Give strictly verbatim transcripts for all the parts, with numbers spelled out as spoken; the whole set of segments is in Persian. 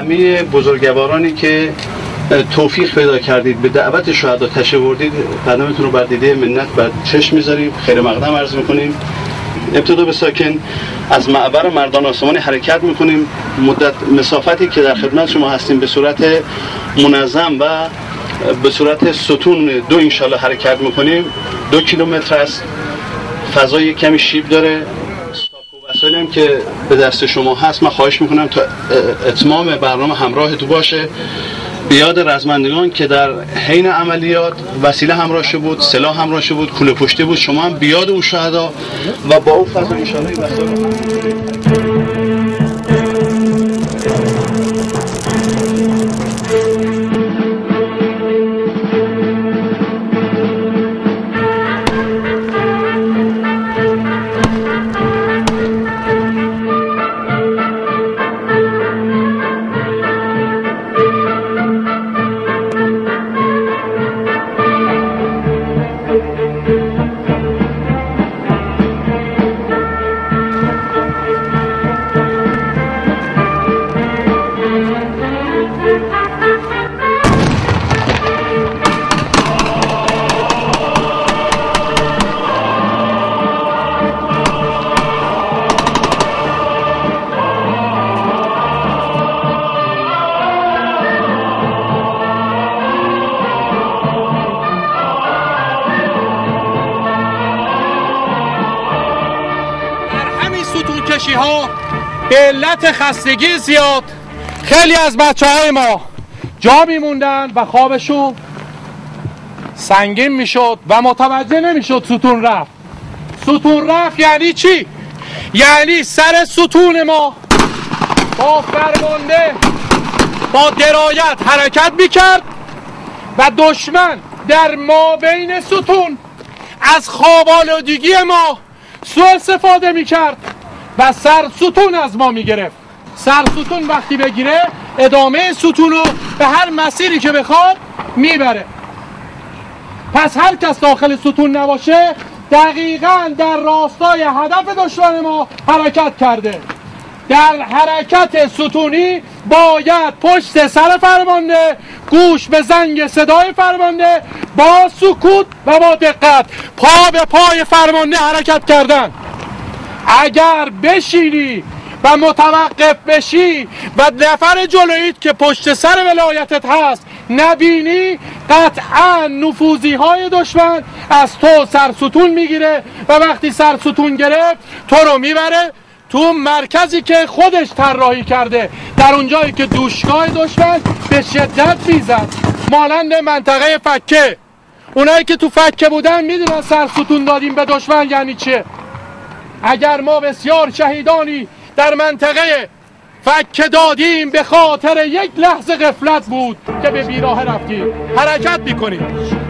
همه بزرگوارانی که توفیق پیدا کردید به دعوت شهدا تشریف آوردید، قدمتون رو بر دیده منت بر چشم میذاریم، خیر مقدم عرض میکنیم. ابتدا به ساکن از معبر مردان آسمانی حرکت میکنیم. مدت مسافتی که در خدمت شما هستیم به صورت منظم و به صورت ستون دو انشالله حرکت میکنیم. دو کیلومتر است. فضای کمی شیب داره. وسایلی هم که به دست شما هست من خواهش میکنم تا اتمام برنامه همراه تو باشه. بیاد رزمندگان که در حین عملیات وسیله همراهش بود، سلاح همراهش بود، کوله پشتی بود، شما هم بیاد اون شهدا و با اون فضا ان شاءالله وسایل ها به علت خستگی زیاد خیلی از بچه های ما جا میموندن و خوابشون سنگین میشد و متوجه نمیشد ستون رفت. ستون رفت یعنی چی؟ یعنی سر ستون ما با فرمانده با درایت حرکت میکرد و دشمن در مابین ستون از خواب‌آلودگی ما سوء استفاده میکرد و سر ستون از ما میگرفت. سر ستون وقتی بگیره ادامه ستون رو به هر مسیری که بخواد میبره. پس هر کس داخل ستون نباشه دقیقاً در راستای هدف دشمن ما حرکت کرده. در حرکت ستونی باید پشت سر فرمانده، گوش به زنگ صدای فرمانده، با سکوت و با دقت پا به پای فرمانده حرکت کردن. اگر بشینی و متوقف بشی و نفر جلویت که پشت سر ولایتت هست نبینی، قطعا نفوذی های دشمن از تو سرستون میگیره و وقتی سرستون گرفت تو رو میبره تو مرکزی که خودش طراحی کرده، در اونجایی که دوشگاه دشمن به شدت میزد، مانند منطقه فکه. اونایی که تو فکه بودن میدونن سرستون دادیم به دشمن یعنی چه. اگر ما بسیار شهیدانی در منطقه فکه دادیم به خاطر یک لحظه غفلت بود که به بیراه رفتیم. حرکت میکنیم.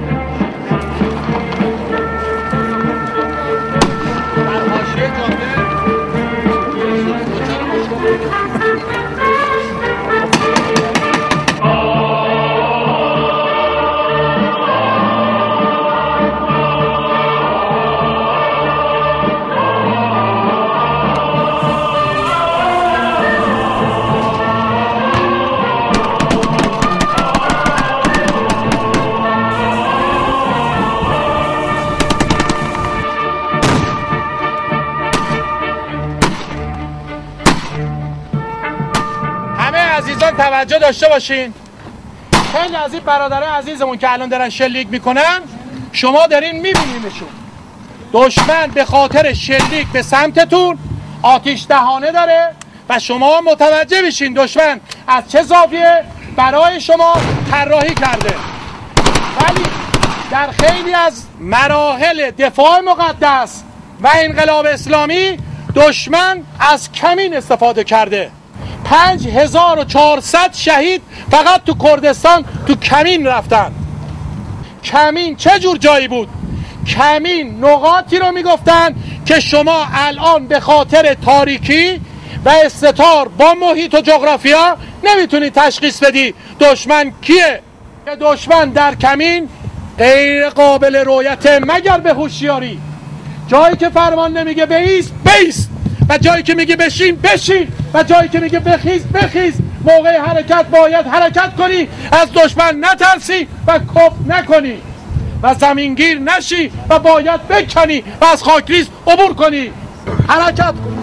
توجه داشته باشین. خیلی از این برادرای عزیزمون که الان دارن شلیک میکنن شما دارین میبینیمشون. دشمن به خاطر شلیک به سمتتون آتش دهانه داره و شما متوجه بشین دشمن از چه زاویه برای شما طراحی کرده. ولی در خیلی از مراحل دفاع مقدس و انقلاب اسلامی دشمن از کمین استفاده کرده. پنج هزار و چهارصد شهید فقط تو کردستان تو کمین رفتن. کمین چه جور جایی بود؟ کمین نقاطی رو میگفتن که شما الان به خاطر تاریکی و استتار با محیط و جغرافیا نمیتونی تشخیص بدی دشمن کیه. دشمن در کمین غیر قابل رویت مگر به هوشیاری. جایی که فرمان نمیگه بیست بیست و جایی که میگه بشین بشین و جایی که میگه بخیز بخیز موقع حرکت باید حرکت کنی، از دشمن نترسی و کف نکنی و زمینگیر نشی و باید بکنی و از خاکریز عبور کنی. حرکت کن.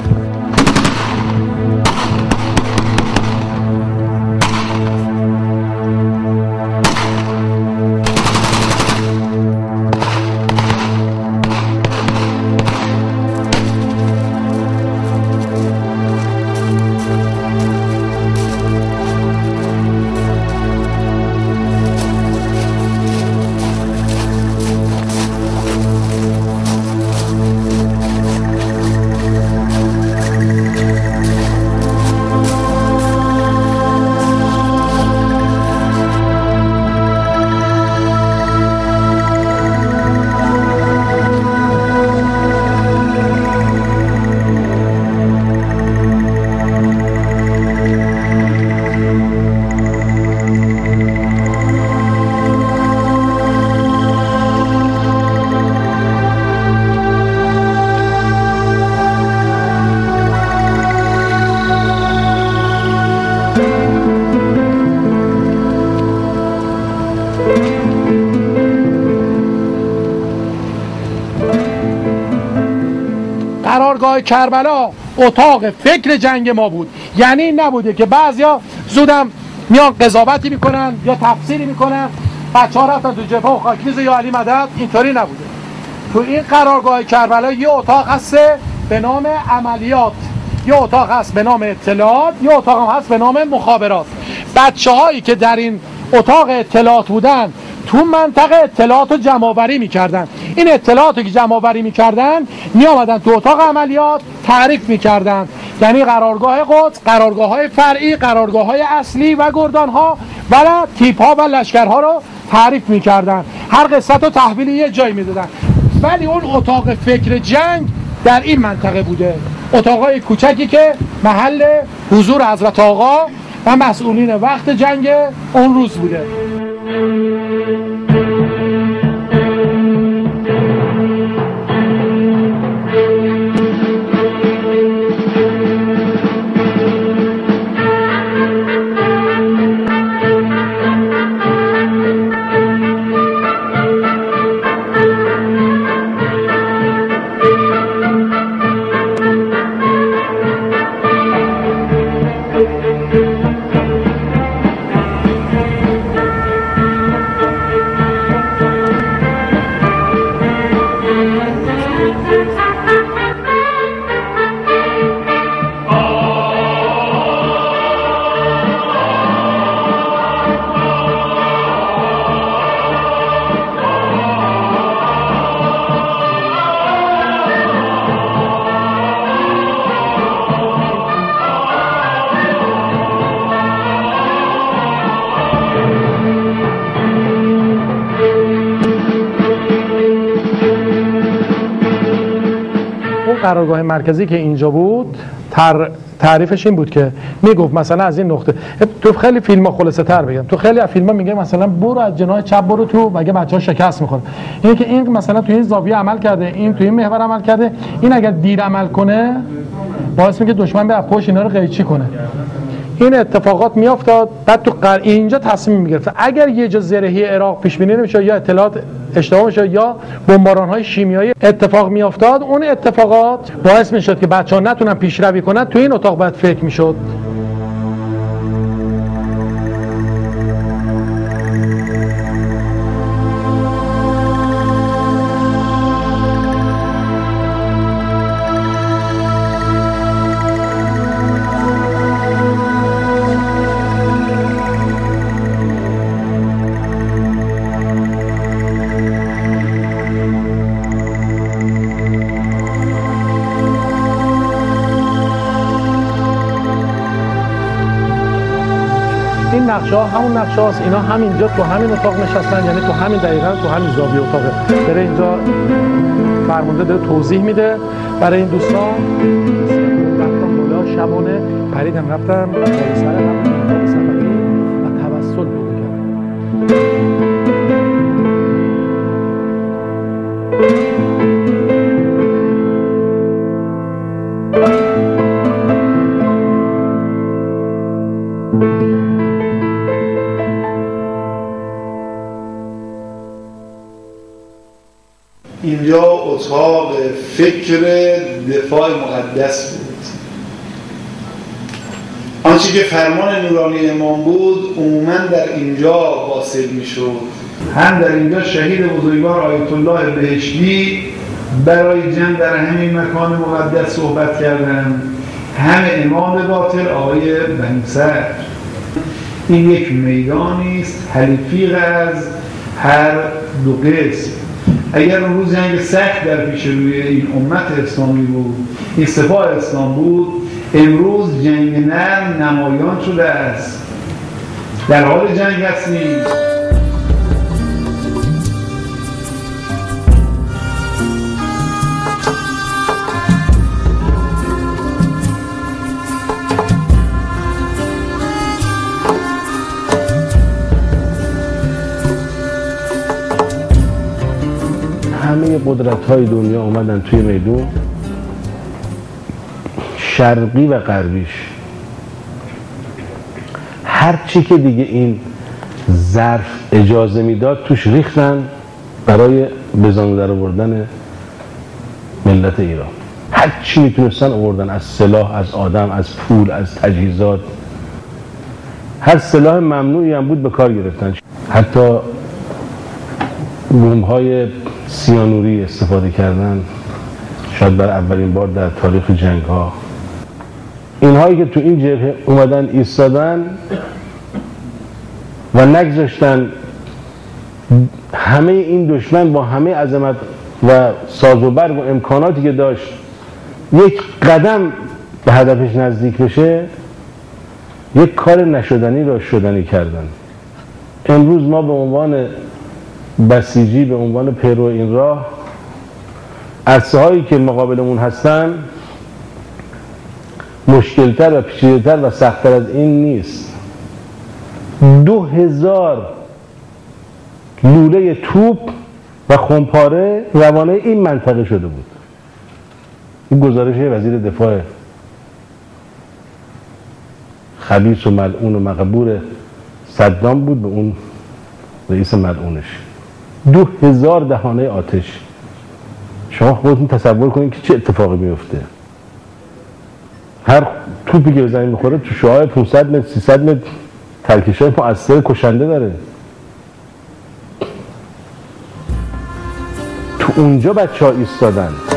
قرارگاه کربلا اتاق فکر جنگ ما بود. یعنی این نبوده که بعضیا زودم میان قضاوتی میکنن یا تفسیری میکنن بچه ها رفتن تو جبهه و خاکریز یا علی مدد. اینطوری نبوده. تو این قرارگاه کربلا یه اتاق هست به نام عملیات، یه اتاق هست به نام اطلاعات، یه اتاق هم هست به نام مخابرات. بچه هایی که در این اتاق اطلاعات بودن تو منطقه اطلاعات رو جمع آوری میکردن. این اطلاعات رو که جمع آوری میکردن می آمدن تو اتاق عملیات تعریف میکردن. یعنی قرارگاه قدس، قرارگاه های فرعی، قرارگاه های اصلی و گردان ها و تیپ ها و لشکرها رو تعریف میکردن. هر قصت رو تحویل یه جای میدادن. ولی اون اتاق فکر جنگ در این منطقه بوده. اتاقای کوچکی که محل حضور حضرت آقا و مسئولین وقت جنگ اون روز بوده. قرارگاه مرکزی که اینجا بود تر... تعریفش این بود که میگفت مثلا از این نقطه، تو خیلی فیلم ها خلاصه تر بگم، تو خیلی از فیلم ها میگه مثلا برو از جناح چپ برو تو، مگه بچه‌ها شکست میخوره. اینه که این مثلا تو این زاویه عمل کرده، این تو این محور عمل کرده، این اگر دیر عمل کنه باعث میشه دشمن به پشت اینا رو قیچی کنه. این اتفاقات میافتاد. بعد تو قر... اینجا تصمیم میگرفت اگر یه جا زرهی عراق پیش بینی نمیشه یا اطلاعات اشتباه میشه یا بمباران‌های شیمیایی اتفاق میافتاد، اون اتفاقات باعث میشد که بچه‌ها نتونن پیشروی کنن. تو این اتاق باید فکر میشد. این نقشه ها همون نقشه هاست. اینا همینجا تو همین اتاق نشستن، یعنی تو همین دقیقا تو همین زاویه اتاقه. داره اینجا فرمانده داره توضیح میده برای این دوستان. رفتم بالا شبانه پریدم رفتم بالا سر رفتم صفحی و توسل پیدا کردم. اینجا اتاق فکر دفاع مقدس بود. آنچه که فرمان نورانی امام بود عموما در اینجا واصل می شد. هم در اینجا شهید بزرگوار آیت الله بهشتی برای جنگ در همین مکان مقدس صحبت کردند، هم امام باطل آقای بنی صدر. این یک میدانی است حلیفیق از هر دو قسم. اگر اون روز جنگ سخت در پیش روی این امت اسلامی بود، این سپاه اسلام بود، امروز جنگ نرم نمایان شده است. در حال جنگ هستیم. همه قدرت‌های دنیا اومدن توی میدون، شرقی و غربیش. هر چی که دیگه این ظرف اجازه میداد توش ریختن برای به زانو در آوردن ملت ایران. هر چی میتونستن آوردن، از سلاح، از آدم، از پول، از تجهیزات. هر سلاح ممنوعی هم بود به کار گرفتن. حتی بمب‌های سیانوری استفاده کردن، شاید بر اولین بار در تاریخ جنگ ها. اینهایی که تو این جبهه اومدن ایستادن و نگذاشتن همه این دشمن با همه عظمت و ساز و برگ و امکاناتی که داشت یک قدم به هدفش نزدیک بشه، یک کار نشدنی را شدنی کردن. امروز ما به عنوان بسیجی، به عنوان پیرو این راه، عرصه هایی که مقابلمون هستن مشکلتر و پیچیده‌تر و سخت‌تر از این نیست. دو هزار لوله توپ و خمپاره روانه این منطقه شده بود. این گزارش وزیر دفاع خبیث و ملعون و مقبور صدام بود به اون رئیس ملعونش. دو هزار دهانه آتش. شما خودتون تصور کنید که چه اتفاقی میفته. هر توپی که به زمین میخوره تو شعاع پانصد متر سیصد متر ترکش‌های مؤثر کشنده داره. تو اونجا بچه‌ها ایستادن.